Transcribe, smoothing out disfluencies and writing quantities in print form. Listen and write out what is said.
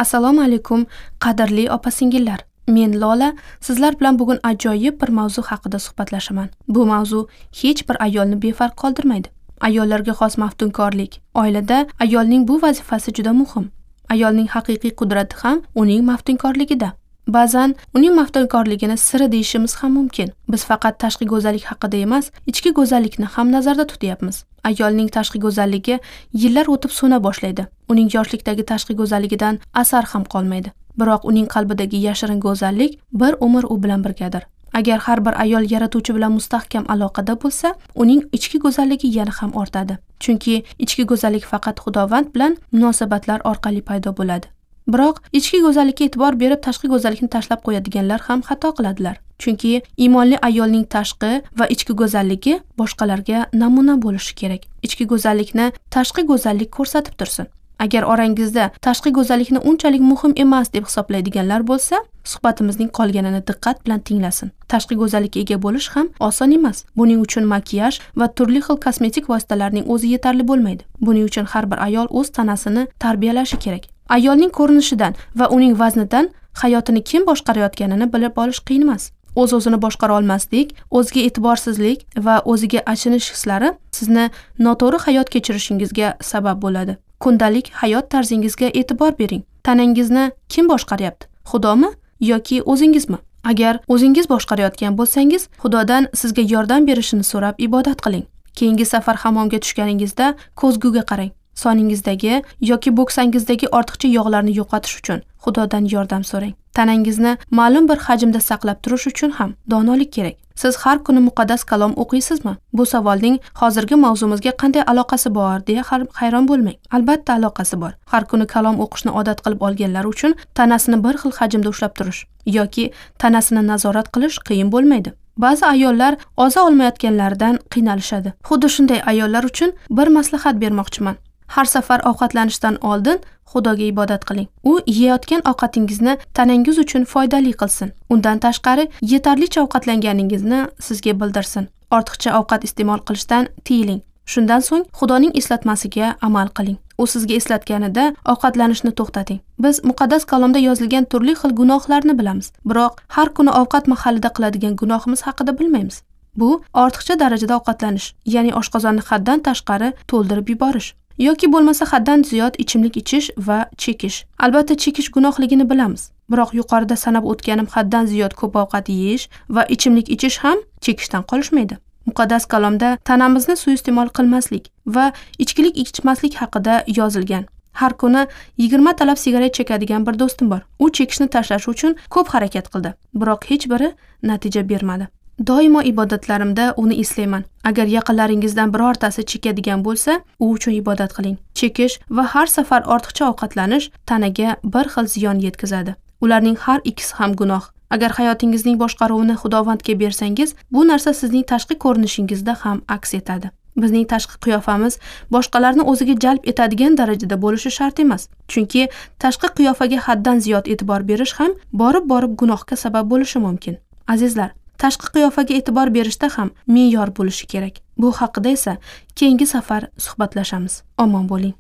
Assalomu alaykum, qadrli opa-singillar. Men Lola, sizlar bilan bugun ajoyib bir mavzu haqida suhbatlashaman. Bu mavzu hech bir ayolni befarq qoldirmaydi. Ayollarga xos maftunkorlik. Oilada ayolning bu vazifasi juda muhim. Ayolning haqiqiy qudrati ham uning maftunkorligida. Ba'zan uning maftunkorligini siri deyishimiz ham mumkin. Biz faqat tashqi go'zallik haqida emas, ichki go'zallikni ham nazarda tutyapmiz. Ayolning tashqi go'zalligi yillar o'tib so'na boshlaydi. Uning yoshlikdagi tashqi go'zalligidan asar ham qolmaydi. Biroq uning qalbidagi yashirin go'zallik bir umr u bilan birgadir. Agar har bir ayol yaratuvchi bilan mustahkam aloqada bo'lsa, uning ichki go'zalligi yana ham ortadi. Chunki ichki go'zallik faqat Xudovand bilan munosabatlar orqali paydo bo'ladi. Biroq ichki go'zallikka e'tibor berib tashqi go'zallikni tashlab qo'yadiganlar ham xato qiladilar. Chunki iymonli ayolning tashqi va ichki go'zalligi boshqalarga namuna bo'lishi kerak. Ichki go'zallikni tashqi go'zallik ko'rsatib tursin. Agar orangizda tashqi go'zallikni unchalik muhim emas deb hisoblaydiganlar bo'lsa, suhbatimizning qolganini diqqat bilan tinglasin. Tashqi go'zallikka ega bo'lish ham oson emas. Buning uchun makiyaj va turli xil kosmetik vositalarning o'zi yetarli bo'lmaydi. Buning uchun har bir ayol o'z tanasini tarbiyalashi kerak. Ayolning ko'rinishidan va uning vaznidan hayotini kim boshqarayotganini bilib olish qiyin emas. O'z-o'zini boshqara olmaslik, o'ziga e'tiborsizlik va o'ziga achinish hislari sizni noto'g'ri hayot kechirishingizga sabab bo'ladi. Kundalik hayot tarzingizga e'tibor bering. Tanangizni kim boshqaryapti? Xudomi yoki o'zingizmi? Agar o'zingiz boshqarayotgan bo'lsangiz, Xudodan sizga yordam berishini so'rab ibodat qiling. Keyingi safar hammomga tushganingizda ko'zguga qarang. Soningizdagi yoki bo'ksangizdagi ortiqcha yog'larni yo'qotish uchun Xudodan yordam so'rang. Tanangizni ma'lum bir hajmda saqlab turish uchun ham donolik kerak. Siz har kuni muqaddas kalom o'qiysizmi? Bu savolning hozirgi mavzumizga qanday aloqasi bor deya hayron bo'lmang. Albatta aloqasi bor. Har kuni kalom o'qishni odat qilib olganlar uchun tanasini bir xil hajmda ushlab turish yoki tanasini nazorat qilish qiyin bo'lmaydi. Ba'zi ayollar oza olmayotganlaridan qiynalishadi. Xuddi shunday ayollar uchun bir maslahat bermoqchiman. Har safar ovqatlanishdan oldin Xudoga ibodat qiling. U yeyotgan ovqatingizni tanangiz uchun foydali qilsin. Undan tashqari yetarlicha ovqatlanganingizni sizga bildirsin. Ortiqcha ovqat iste'mol qilishdan tiyiling. Shundan so'ng Xudoning eslatmasiga amal qiling. U sizga eslatganida ovqatlanishni to'xtating. Biz muqaddas kalomda yozilgan turli xil gunohlarni bilamiz. Biroq har kuni ovqat mahalida qiladigan gunohimiz haqida bilmaymiz. Bu ortiqcha darajada ovqatlanish, ya'ni oshqozonni haddan tashqari to'ldirib yuborish. Yoki bo'lmasa haddan ziyod ichimlik ichish va chekish. Albatta chekish gunohligini bilamiz. Biroq yuqorida sanab o'tganim haddan ziyod ko'p ovqat yeyish va ichimlik ichish ham chekishdan qolishmaydi. Muqaddas kalomda tanamizni suiiste'mol qilmaslik va ichkilik ichmaslik haqida yozilgan. Har kuni 20 talab sigaret chekadigan bir do'stim bor. U chekishni tashlash uchun ko'p harakat qildi, biroq hech biri natija bermadi. Doimo ibodatlarimda uni eslayman. Agar yaqinlaringizdan birortasi chekadigan bo'lsa, u uchun ibodat qiling. Chekish va har safar ortiqcha ovqatlanish tanaga bir xil ziyon yetkazadi. Ularning har ikkisi ham gunoh. Agar hayotingizning boshqaruvini Xudovandga bersangiz, bu narsa sizning tashqi ko'rinishingizda ham aks etadi. Bizning tashqi qiyofamiz boshqalarni o'ziga jalb etadigan darajada bo'lishi shart emas. Chunki tashqi qiyofaga haddan ziyod e'tibor berish ham borib gunohga sabab bo'lishi mumkin. Azizlar, tashqi qiyofaga e'tibor berishda ham me'yor bo'lishi kerak. Bu haqida esa keyingi safar suhbatlashamiz. Omon bo'ling.